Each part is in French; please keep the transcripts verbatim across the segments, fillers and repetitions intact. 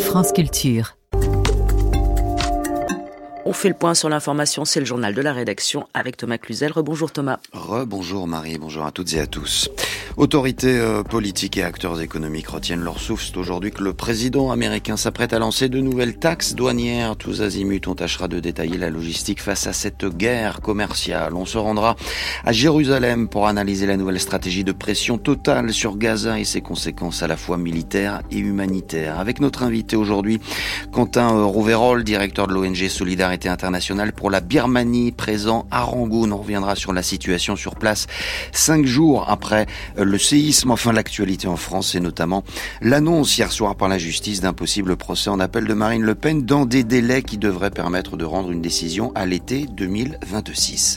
France Culture. On fait le point sur l'information, c'est le journal de la rédaction avec Thomas Cluzel. Rebonjour Thomas. Rebonjour Marie, bonjour à toutes et à tous. Autorités euh, politiques et acteurs économiques retiennent leur souffle. C'est aujourd'hui que le président américain s'apprête à lancer de nouvelles taxes douanières. Tous azimuts, on tâchera de détailler la logistique face à cette guerre commerciale. On se rendra à Jérusalem pour analyser la nouvelle stratégie de pression totale sur Gaza et ses conséquences à la fois militaires et humanitaires. Avec notre invité aujourd'hui, Quentin Rouveyrol, directeur de l'O N G Solidarité internationale pour la Birmanie, présent à Rangoon. On reviendra sur la situation sur place cinq jours après le séisme. Enfin, l'actualité en France, et notamment l'annonce hier soir par la justice d'un possible procès en appel de Marine Le Pen dans des délais qui devraient permettre de rendre une décision à l'été deux mille vingt-six.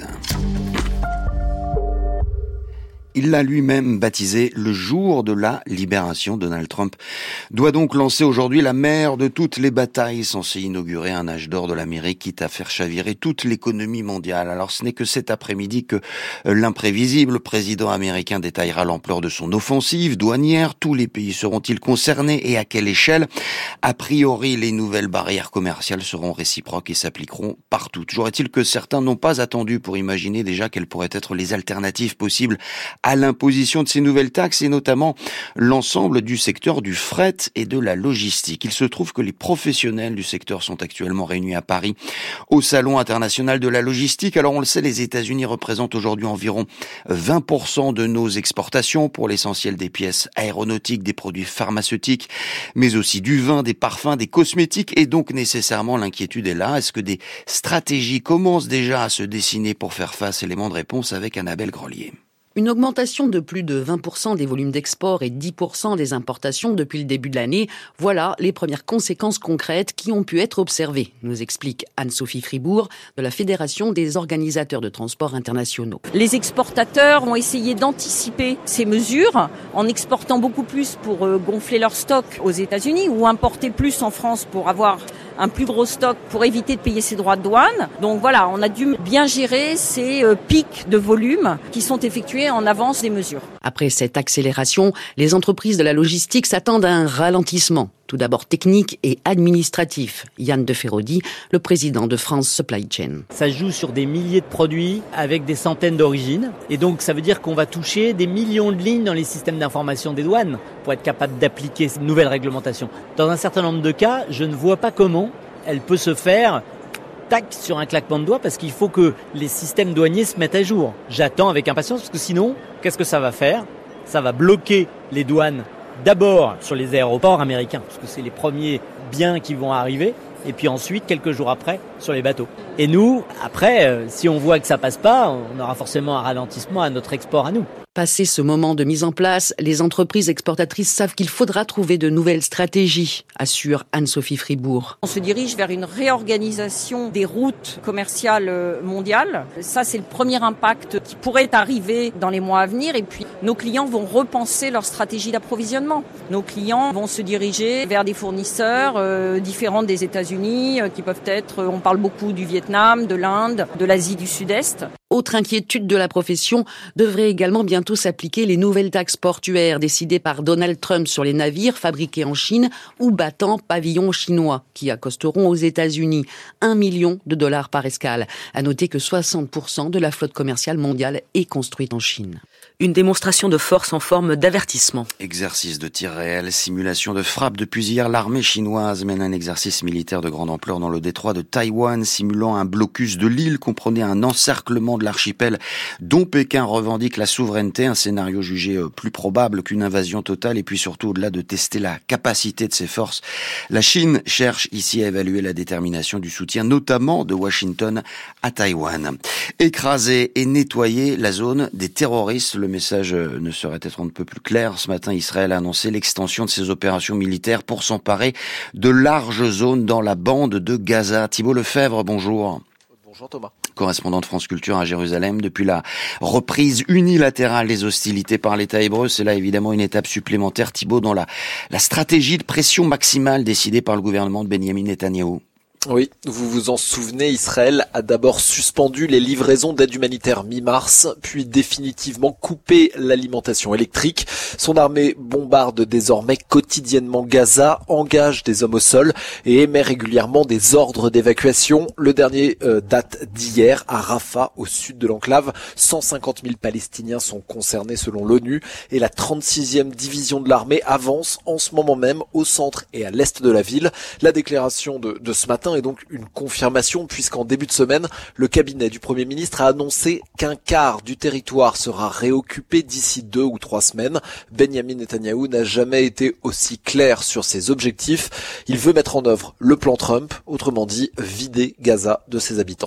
Il l'a lui-même baptisé le jour de la libération. Donald Trump doit donc lancer aujourd'hui la mère de toutes les batailles censée inaugurer un âge d'or de l'Amérique, quitte à faire chavirer toute l'économie mondiale. Alors ce n'est que cet après-midi que l'imprévisible président américain détaillera l'ampleur de son offensive douanière. Tous les pays seront-ils concernés et à quelle échelle? A priori, les nouvelles barrières commerciales seront réciproques et s'appliqueront partout. Toujours est-il que certains n'ont pas attendu pour imaginer déjà quelles pourraient être les alternatives possibles à l'imposition de ces nouvelles taxes, et notamment l'ensemble du secteur du fret et de la logistique. Il se trouve que les professionnels du secteur sont actuellement réunis à Paris au Salon international de la logistique. Alors on le sait, les États-Unis représentent aujourd'hui environ vingt pour cent de nos exportations, pour l'essentiel des pièces aéronautiques, des produits pharmaceutiques, mais aussi du vin, des parfums, des cosmétiques, et donc nécessairement l'inquiétude est là. Est-ce que des stratégies commencent déjà à se dessiner pour faire face? Élément de réponse avec Annabelle Grelier. Une augmentation de plus de vingt pour cent des volumes d'export et dix pour cent des importations depuis le début de l'année. Voilà les premières conséquences concrètes qui ont pu être observées, nous explique Anne-Sophie Fribourg de la Fédération des organisateurs de transports internationaux. Les exportateurs ont essayé d'anticiper ces mesures en exportant beaucoup plus pour gonfler leur stock aux États-Unis ou importer plus en France pour avoir un plus gros stock pour éviter de payer ses droits de douane. Donc voilà, on a dû bien gérer ces pics de volume qui sont effectués en avance des mesures. Après cette accélération, les entreprises de la logistique s'attendent à un ralentissement. Tout d'abord technique et administratif. Yann de Ferraudy, le président de France Supply Chain. Ça joue sur des milliers de produits avec des centaines d'origines. Et donc ça veut dire qu'on va toucher des millions de lignes dans les systèmes d'information des douanes pour être capable d'appliquer cette nouvelle réglementation. Dans un certain nombre de cas, je ne vois pas comment elle peut se faire tac sur un claquement de doigts, parce qu'il faut que les systèmes douaniers se mettent à jour. J'attends avec impatience, parce que sinon, qu'est-ce que ça va faire? Ça va bloquer les douanes d'abord sur les aéroports américains, parce que c'est les premiers biens qui vont arriver, et puis ensuite, quelques jours après, sur les bateaux. Et nous, après, euh, si on voit que ça passe pas, on aura forcément un ralentissement à notre export à nous. Passé ce moment de mise en place, les entreprises exportatrices savent qu'il faudra trouver de nouvelles stratégies, assure Anne-Sophie Fribourg. On se dirige vers une réorganisation des routes commerciales mondiales. Ça, c'est le premier impact qui pourrait arriver dans les mois à venir. Et puis, nos clients vont repenser leur stratégie d'approvisionnement. Nos clients vont se diriger vers des fournisseurs euh, différents des États-Unis, euh, qui peuvent être, on parle beaucoup du Vietnam, de l'Inde, de l'Asie du Sud-Est. Autre inquiétude de la profession, devrait également bientôt s'appliquer les nouvelles taxes portuaires décidées par Donald Trump sur les navires fabriqués en Chine ou battant pavillon chinois, qui accosteront aux États-Unis. Un million de dollars par escale. À noter que soixante pour cent de la flotte commerciale mondiale est construite en Chine. Une démonstration de force en forme d'avertissement. Exercice de tir réel, simulation de frappe. Depuis hier, l'armée chinoise mène un exercice militaire de grande ampleur dans le détroit de Taïwan, simulant un blocus de l'île, comprenait un encerclement de l'archipel dont Pékin revendique la souveraineté, un scénario jugé plus probable qu'une invasion totale. Et puis surtout, au-delà de tester la capacité de ses forces, la Chine cherche ici à évaluer la détermination du soutien, notamment de Washington à Taïwan. Écraser et nettoyer la zone des terroristes. Le message ne saurait être un peu plus clair. Ce matin, Israël a annoncé l'extension de ses opérations militaires pour s'emparer de larges zones dans la bande de Gaza. Thibault Lefebvre, bonjour. Bonjour Thomas. Correspondant de France Culture à Jérusalem, depuis la reprise unilatérale des hostilités par l'État hébreu, c'est là évidemment une étape supplémentaire, Thibault, dans la, la stratégie de pression maximale décidée par le gouvernement de Benyamin Netanyahou. Oui, vous vous en souvenez, Israël a d'abord suspendu les livraisons d'aide humanitaire mi-mars, puis définitivement coupé l'alimentation électrique. Son armée bombarde désormais quotidiennement Gaza, engage des hommes au sol et émet régulièrement des ordres d'évacuation. Le dernier euh, date d'hier à Rafah, au sud de l'enclave. cent cinquante mille Palestiniens sont concernés selon l'ONU et la trente-sixième division de l'armée avance en ce moment même au centre et à l'est de la ville. La déclaration de, de ce matin est donc une confirmation puisqu'en début de semaine, le cabinet du Premier ministre a annoncé qu'un quart du territoire sera réoccupé d'ici deux ou trois semaines. Benjamin Netanyahou n'a jamais été aussi clair sur ses objectifs. Il veut mettre en œuvre le plan Trump, autrement dit vider Gaza de ses habitants.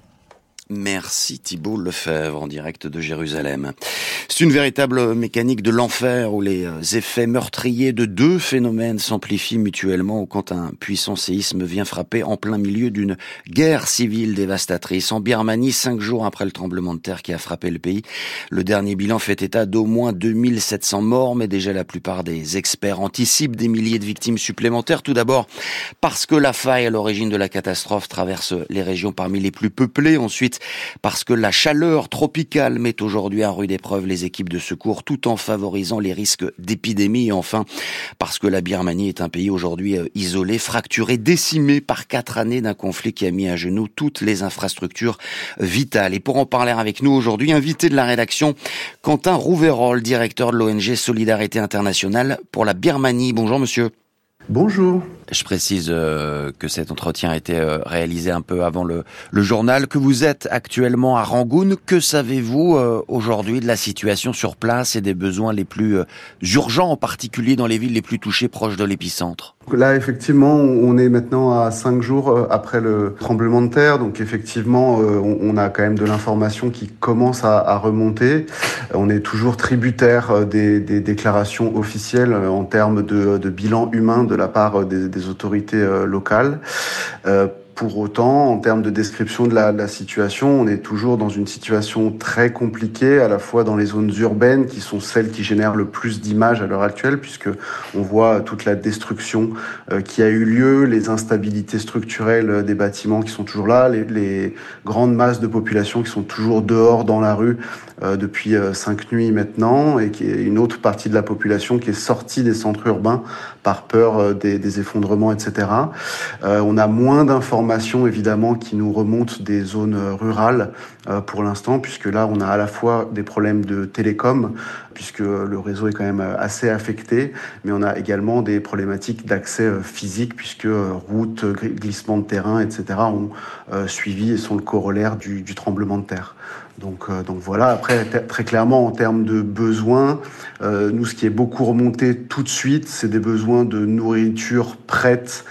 Merci Thibault Lefebvre en direct de Jérusalem. C'est une véritable mécanique de l'enfer où les effets meurtriers de deux phénomènes s'amplifient mutuellement ou quand un puissant séisme vient frapper en plein milieu d'une guerre civile dévastatrice. En Birmanie, cinq jours après le tremblement de terre qui a frappé le pays, le dernier bilan fait état d'au moins deux mille sept cents morts, mais déjà la plupart des experts anticipent des milliers de victimes supplémentaires. Tout d'abord parce que la faille à l'origine de la catastrophe traverse les régions parmi les plus peuplées. Ensuite, parce que la chaleur tropicale met aujourd'hui à rude épreuve les équipes de secours tout en favorisant les risques d'épidémie. Et enfin, parce que la Birmanie est un pays aujourd'hui isolé, fracturé, décimé par quatre années d'un conflit qui a mis à genoux toutes les infrastructures vitales. Et pour en parler avec nous aujourd'hui, invité de la rédaction, Quentin Rouverol, directeur de l'O N G Solidarité Internationale pour la Birmanie. Bonjour monsieur. Bonjour. Je précise euh, que cet entretien a été euh, réalisé un peu avant le, le journal, que vous êtes actuellement à Rangoon. Que savez-vous euh, aujourd'hui de la situation sur place et des besoins les plus euh, urgents, en particulier dans les villes les plus touchées proches de l'épicentre ? Là, effectivement, on est maintenant à cinq jours après le tremblement de terre. Donc, effectivement, on a quand même de l'information qui commence à, à remonter. On est toujours tributaire des, des déclarations officielles en termes de, de bilan humain de la part des, des autorités locales. Euh, Pour autant, en termes de description de la, de la situation, on est toujours dans une situation très compliquée, à la fois dans les zones urbaines, qui sont celles qui génèrent le plus d'images à l'heure actuelle, puisque on voit toute la destruction euh, qui a eu lieu, les instabilités structurelles des bâtiments qui sont toujours là, les, les grandes masses de population qui sont toujours dehors dans la rue euh, depuis euh, cinq nuits maintenant, et qui est une autre partie de la population qui est sortie des centres urbains par peur euh, des, des effondrements, et cetera. Euh, on a moins d'informations évidemment qui nous remontent des zones rurales euh, pour l'instant, puisque là on a à la fois des problèmes de télécom, puisque le réseau est quand même assez affecté, mais on a également des problématiques d'accès euh, physique, puisque euh, routes, glissements de terrain, et cetera ont euh, suivi et sont le corollaire du, du tremblement de terre. Donc, euh, donc voilà, après, t- très clairement, en termes de besoins, euh, nous, ce qui est beaucoup remonté tout de suite, c'est des besoins de nourriture prête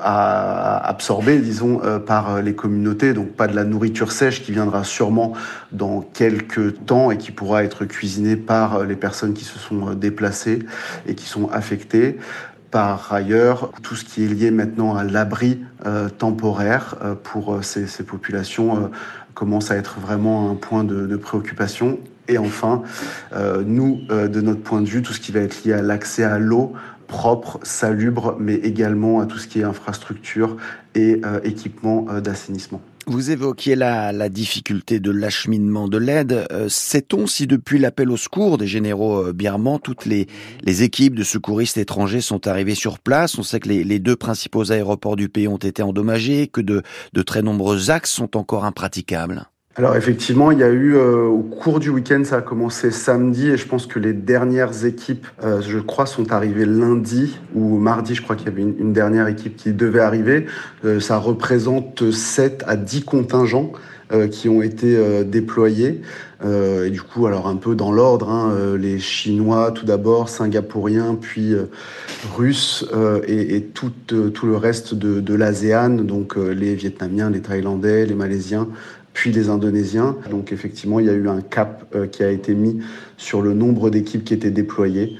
à absorber, disons, euh, par les communautés, donc pas de la nourriture sèche qui viendra sûrement dans quelques temps et qui pourra être cuisinée par les personnes qui se sont déplacées et qui sont affectées. Par ailleurs, tout ce qui est lié maintenant à l'abri euh, temporaire euh, pour ces, ces populations euh, commence à être vraiment un point de, de préoccupation. Et enfin, euh, nous, euh, de notre point de vue, tout ce qui va être lié à l'accès à l'eau propre, salubre, mais également à tout ce qui est infrastructure et euh, équipement euh, d'assainissement. Vous évoquiez la, la difficulté de l'acheminement de l'aide. Euh, sait-on si depuis l'appel au secours des généraux euh, birmans, toutes les, les équipes de secouristes étrangers sont arrivées sur place? On sait que les, les deux principaux aéroports du pays ont été endommagés, que de, de très nombreux axes sont encore impraticables. Alors effectivement, il y a eu euh, au cours du week-end, ça a commencé samedi et je pense que les dernières équipes, euh, je crois, sont arrivées lundi ou mardi. Je crois qu'il y avait une, une dernière équipe qui devait arriver. Euh, ça représente sept à dix contingents euh, qui ont été euh, déployés. Euh, et du coup, alors un peu dans l'ordre, hein, euh, les Chinois tout d'abord, Singapouriens, puis euh, Russes euh, et, et tout, euh, tout le reste de, de l'ASEAN, donc euh, les Vietnamiens, les Thaïlandais, les Malaisiens, puis les Indonésiens. Donc effectivement, il y a eu un cap euh, qui a été mis sur le nombre d'équipes qui étaient déployées.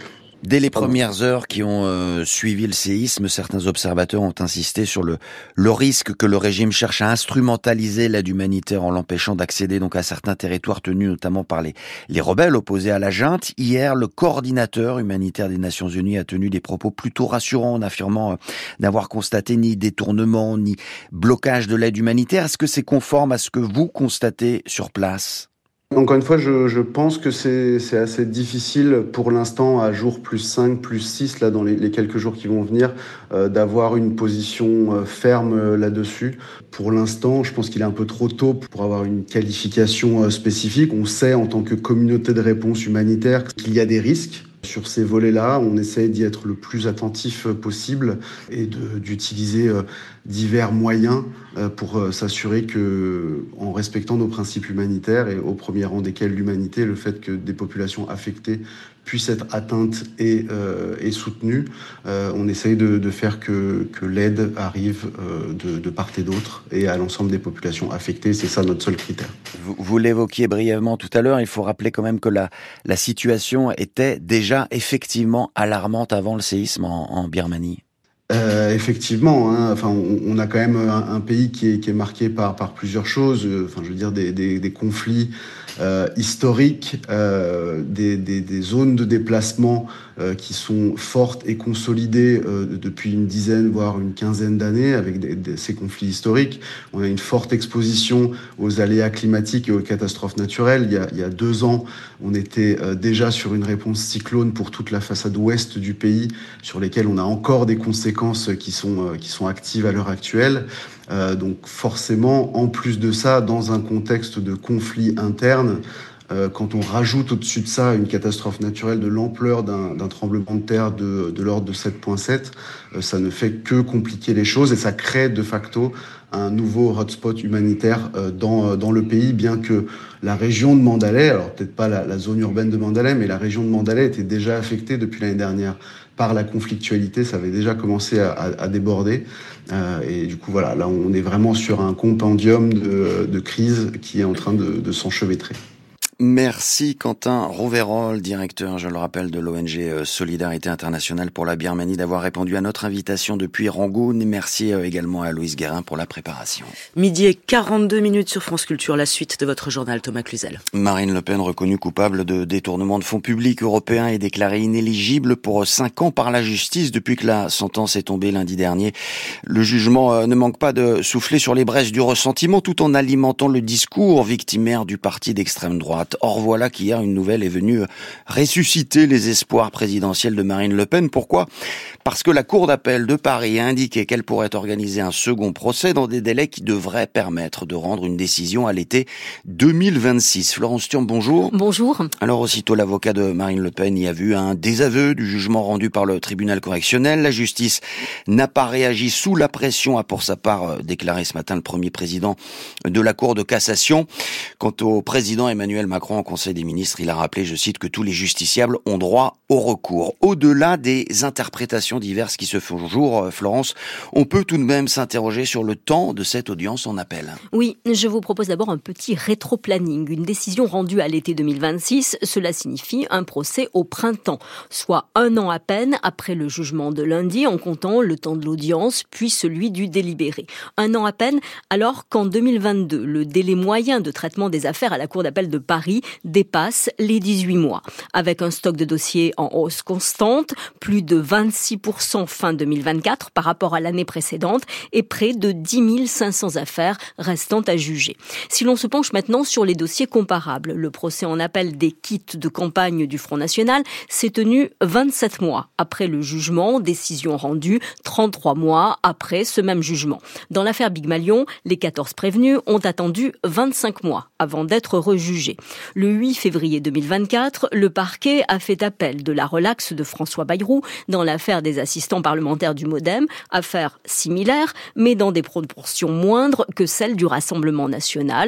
Dès les premières heures qui ont euh, suivi le séisme, certains observateurs ont insisté sur le, le risque que le régime cherche à instrumentaliser l'aide humanitaire en l'empêchant d'accéder donc à certains territoires tenus notamment par les, les rebelles opposés à la junte. Hier, le coordinateur humanitaire des Nations Unies a tenu des propos plutôt rassurants en affirmant euh, n'avoir constaté ni détournement ni blocage de l'aide humanitaire. Est-ce que c'est conforme à ce que vous constatez sur place ? Encore une fois, je, je pense que c'est, c'est assez difficile pour l'instant, à jour plus cinq, plus six, là, dans les, les quelques jours qui vont venir, euh, d'avoir une position euh, ferme euh, là-dessus. Pour l'instant, je pense qu'il est un peu trop tôt pour avoir une qualification euh, spécifique. On sait, en tant que communauté de réponse humanitaire, qu'il y a des risques. Sur ces volets-là, on essaie d'y être le plus attentif possible et de, d'utiliser divers moyens pour s'assurer que, en respectant nos principes humanitaires et au premier rang desquels l'humanité, le fait que des populations affectées puissent être atteintes et, euh, et soutenues, euh, on essaye de, de faire que, que l'aide arrive euh, de, de part et d'autre et à l'ensemble des populations affectées. C'est ça notre seul critère. Vous, vous l'évoquiez brièvement tout à l'heure, il faut rappeler quand même que la, la situation était déjà effectivement alarmante avant le séisme en, en Birmanie. Euh, effectivement, hein, enfin, on, on a quand même un, un pays qui est, qui est marqué par, par plusieurs choses. Enfin, je veux dire des, des, des conflits euh, historiques, euh, des, des, des zones de déplacement euh, qui sont fortes et consolidées euh, depuis une dizaine, voire une quinzaine d'années, avec des, des, ces conflits historiques. On a une forte exposition aux aléas climatiques et aux catastrophes naturelles. Il y a, il y a deux ans, on était euh, déjà sur une réponse cyclone pour toute la façade ouest du pays, sur lesquelles on a encore des conséquences qui sont, euh, qui sont actives à l'heure actuelle. Euh, donc forcément, en plus de ça, dans un contexte de conflit interne, euh, quand on rajoute au-dessus de ça une catastrophe naturelle de l'ampleur d'un, d'un tremblement de terre de, de l'ordre de sept virgule sept, euh, ça ne fait que compliquer les choses et ça crée de facto un nouveau hotspot humanitaire euh, dans, dans le pays, bien que la région de Mandalay, alors peut-être pas la, la zone urbaine de Mandalay, mais la région de Mandalay était déjà affectée depuis l'année dernière par la conflictualité, ça avait déjà commencé à, à, à déborder. Euh, et du coup, voilà, là, on est vraiment sur un compendium de, de crise qui est en train de, de s'enchevêtrer. Merci Quentin Rouverol, directeur, je le rappelle, de l'O N G Solidarité Internationale pour la Birmanie, d'avoir répondu à notre invitation depuis Rangoon. Merci également à Louise Guérin pour la préparation. Midi et quarante-deux minutes sur France Culture, la suite de votre journal, Thomas Cluzel. Marine Le Pen, reconnue coupable de détournement de fonds publics européens, est déclarée inéligible pour cinq ans par la justice depuis que la sentence est tombée lundi dernier. Le jugement ne manque pas de souffler sur les braises du ressentiment tout en alimentant le discours victimaire du parti d'extrême droite. Or voilà qu'hier une nouvelle est venue ressusciter les espoirs présidentiels de Marine Le Pen. Pourquoi ? Parce que la Cour d'appel de Paris a indiqué qu'elle pourrait organiser un second procès dans des délais qui devraient permettre de rendre une décision à l'été deux mille vingt-six. Florence Thion, bonjour. Bonjour. Alors aussitôt l'avocat de Marine Le Pen y a vu un désaveu du jugement rendu par le tribunal correctionnel. La justice n'a pas réagi sous la pression, a pour sa part déclaré ce matin le premier président de la Cour de cassation. Quant au président Emmanuel Macron, Macron en Conseil des ministres, il a rappelé, je cite, que tous les justiciables ont droit au recours. Au-delà des interprétations diverses qui se font jour, Florence, on peut tout de même s'interroger sur le temps de cette audience en appel. Oui, je vous propose d'abord un petit rétro-planning. Une décision rendue à l'été deux mille vingt-six, cela signifie un procès au printemps, soit un an à peine après le jugement de lundi, en comptant le temps de l'audience, puis celui du délibéré. Un an à peine, alors qu'en deux mille vingt-deux, le délai moyen de traitement des affaires à la Cour d'appel de Paris dépasse les dix-huit mois. Avec un stock de dossiers en hausse constante, plus de vingt-six pour cent fin deux mille vingt-quatre par rapport à l'année précédente et près de dix mille cinq cents affaires restant à juger. Si l'on se penche maintenant sur les dossiers comparables, le procès en appel des kits de campagne du Front National s'est tenu vingt-sept mois après le jugement, décision rendue trente-trois mois après ce même jugement. Dans l'affaire Big Malion, les quatorze prévenus ont attendu vingt-cinq mois avant d'être rejugés. Le huit février deux mille vingt-quatre, le parquet a fait appel de la relaxe de François Bayrou dans l'affaire des assistants parlementaires du MoDem, affaire similaire, mais dans des proportions moindres que celle du Rassemblement national.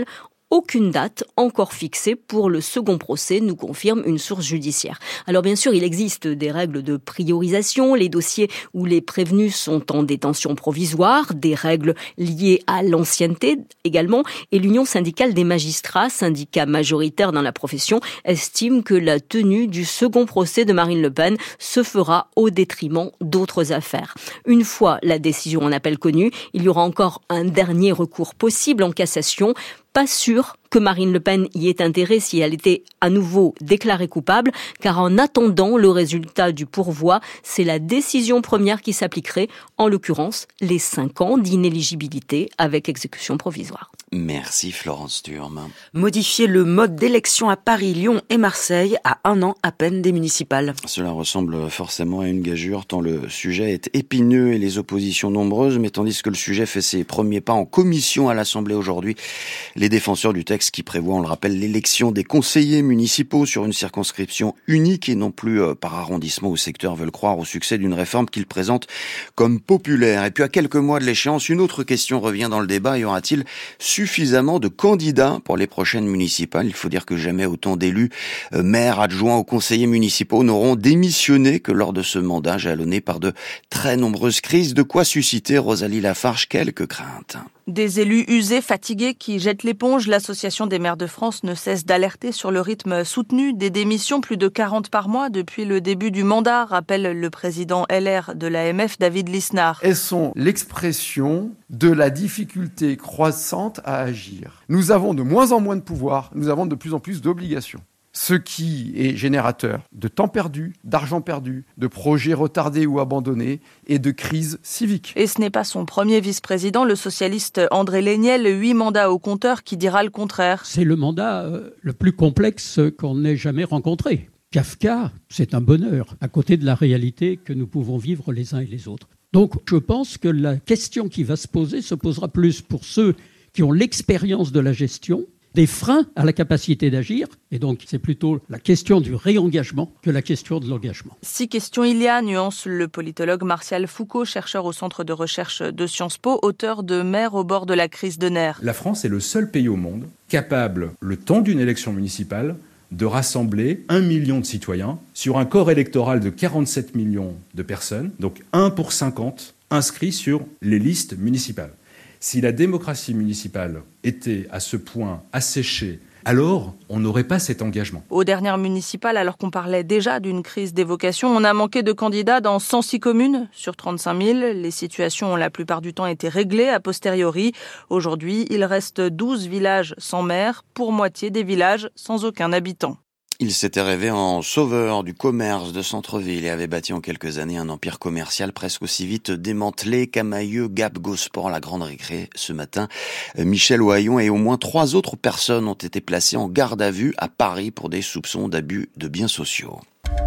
aucune date encore fixée pour le second procès, nous confirme une source judiciaire. Alors bien sûr, il existe des règles de priorisation, les dossiers où les prévenus sont en détention provisoire, des règles liées à l'ancienneté également, et l'Union syndicale des magistrats, syndicat majoritaire dans la profession, estime que la tenue du second procès de Marine Le Pen se fera au détriment d'autres affaires. Une fois la décision en appel connue, il y aura encore un dernier recours possible en cassation. Pas sûr que Marine Le Pen y ait intérêt si elle était à nouveau déclarée coupable, car en attendant le résultat du pourvoi, c'est la décision première qui s'appliquerait, en l'occurrence les cinq ans d'inéligibilité avec exécution provisoire. Merci Florence Thurme. Modifier le mode d'élection à Paris, Lyon et Marseille à un an à peine des municipales. Cela ressemble forcément à une gageure tant le sujet est épineux et les oppositions nombreuses, mais tandis que le sujet fait ses premiers pas en commission à l'Assemblée aujourd'hui, les défenseurs du texte qui prévoit, on le rappelle, l'élection des conseillers municipaux sur une circonscription unique et non plus par arrondissement ou secteur veulent croire au succès d'une réforme qu'ils présentent comme populaire. Et puis à quelques mois de l'échéance, une autre question revient dans le débat. Y aura-t-il suffisamment de candidats pour les prochaines municipales? Il faut dire que jamais autant d'élus, euh, maires, adjoints aux conseillers municipaux n'auront démissionné que lors de ce mandat jalonné par de très nombreuses crises. De quoi susciter, Rosalie Lafarge, quelques craintes. Des élus usés, fatigués, qui jettent l'éponge. L'Association des maires de France ne cesse d'alerter sur le rythme soutenu des démissions, plus de quarante par mois depuis le début du mandat, rappelle le président L R de l'A M F, David Lisnard. Elles sont l'expression de la difficulté croissante à agir. Nous avons de moins en moins de pouvoir, nous avons de plus en plus d'obligations. Ce qui est générateur de temps perdu, d'argent perdu, de projets retardés ou abandonnés et de crises civiques. Et ce n'est pas son premier vice-président, le socialiste André Léniel, huit mandats au compteur, qui dira le contraire. C'est le mandat euh, le plus complexe qu'on ait jamais rencontré. Kafka, c'est un bonheur, à côté de la réalité que nous pouvons vivre les uns et les autres. Donc je pense que la question qui va se poser se posera plus pour ceux qui ont l'expérience de la gestion, des freins à la capacité d'agir, et donc c'est plutôt la question du réengagement que la question de l'engagement. Six questions il y a, nuance le politologue Martial Foucault, chercheur au Centre de recherche de Sciences Po, auteur de Maire au bord de la crise de nerfs. La France est le seul pays au monde capable, le temps d'une élection municipale, de rassembler un million de citoyens sur un corps électoral de quarante-sept millions de personnes, donc un pour cinquante inscrits sur les listes municipales. Si la démocratie municipale était à ce point asséchée, alors on n'aurait pas cet engagement. Aux dernières municipales, alors qu'on parlait déjà d'une crise des vocations, on a manqué de candidats dans cent six communes sur trente-cinq mille. Les situations ont la plupart du temps été réglées a posteriori. Aujourd'hui, il reste douze villages sans maire, pour moitié des villages sans aucun habitant. Il s'était rêvé en sauveur du commerce de centre-ville et avait bâti en quelques années un empire commercial presque aussi vite démantelé qu'Amailleux, Gap, Gosport, la Grande Récré. Ce matin, Michel Ohaillon et au moins trois autres personnes ont été placées en garde à vue à Paris pour des soupçons d'abus de biens sociaux.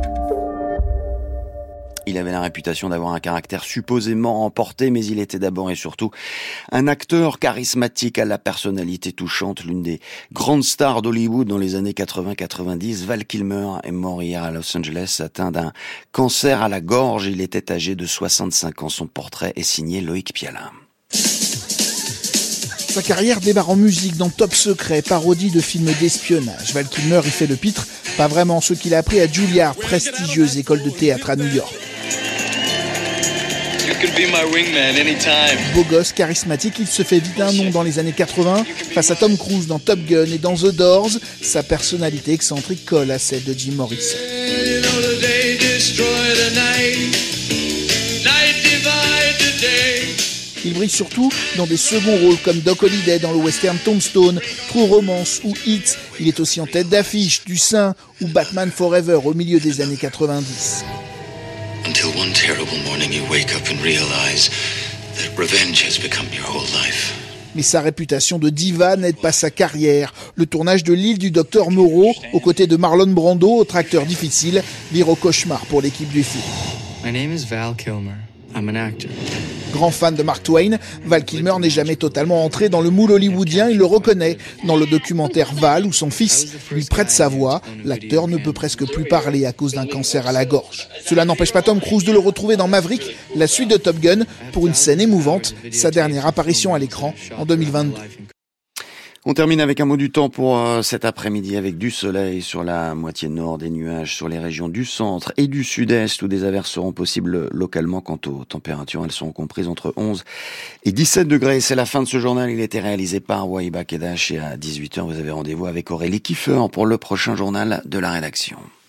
Il avait la réputation d'avoir un caractère supposément emporté, mais il était d'abord et surtout un acteur charismatique à la personnalité touchante, l'une des grandes stars d'Hollywood dans les années quatre-vingts quatre-vingt-dix. Val Kilmer est mort hier à Los Angeles, atteint d'un cancer à la gorge. Il était âgé de soixante-cinq ans. Son portrait est signé Loïc Pialin. Sa carrière démarre en musique dans Top Secret, parodie de films d'espionnage. Val Kilmer y fait le pitre, pas vraiment ce qu'il a appris à Juilliard, prestigieuse école de théâtre à New York. Beau gosse, charismatique, il se fait vite un nom dans les années quatre-vingts. Face à Tom Cruise dans Top Gun et dans The Doors, sa personnalité excentrique colle à celle de Jim Morrison. Il brille surtout dans des seconds rôles comme Doc Holliday dans le western Tombstone, True Romance ou Hit. Il est aussi en tête d'affiche du Saint ou Batman Forever au milieu des années quatre-vingt-dix. Until one terrible morning you wake up and realize that revenge has become your whole life. Mais sa réputation de diva n'aide pas sa carrière. Le tournage de L'île du docteur Moreau, aux côtés de Marlon Brando, autre acteur difficile, vire au cauchemar pour l'équipe du film. My name is Val Kilmer. I'm an actor. Grand fan de Mark Twain, Val Kilmer n'est jamais totalement entré dans le moule hollywoodien, il le reconnaît. Dans le documentaire Val, où son fils lui prête sa voix, l'acteur ne peut presque plus parler à cause d'un cancer à la gorge. Cela n'empêche pas Tom Cruise de le retrouver dans Maverick, la suite de Top Gun, pour une scène émouvante, sa dernière apparition à l'écran en deux mille vingt-deux. On termine avec un mot du temps pour euh, cet après-midi avec du soleil sur la moitié nord, des nuages sur les régions du centre et du sud-est où des averses seront possibles localement. Quant aux températures, elles sont comprises entre onze et dix-sept degrés. C'est la fin de ce journal. Il a été réalisé par Wahiba Kedash et à dix-huit heures, vous avez rendez-vous avec Aurélie Kiefer pour le prochain journal de la rédaction.